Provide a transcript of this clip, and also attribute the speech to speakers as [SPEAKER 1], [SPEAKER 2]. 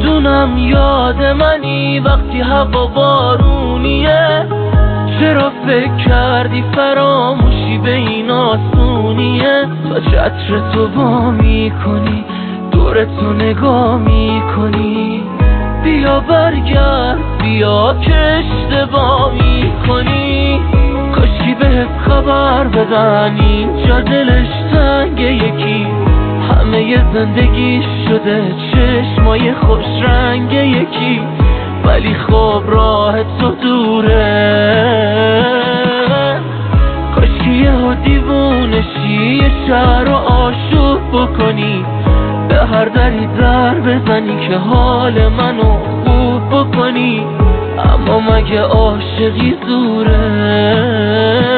[SPEAKER 1] میدونم یاد منی وقتی هوا بارونیه، چرا فکر کردی فراموشی به این آسونیه؟ تا چتر تو با میکنی دورتو نگاه میکنی، بیا برگرد بیا که اشتباه میکنی. کاشکی بهت خبر بدن اینجا دلش تنگ یکی، همه زندگی شده چشمای خوش رنگ یکی، ولی خب راه تو دوره. کاشکی یه دیوونشی یه شهر رو آشوب بکنی، به هر دری در بزنی که حال منو خوب بکنی، اما مگه عاشقی زوره؟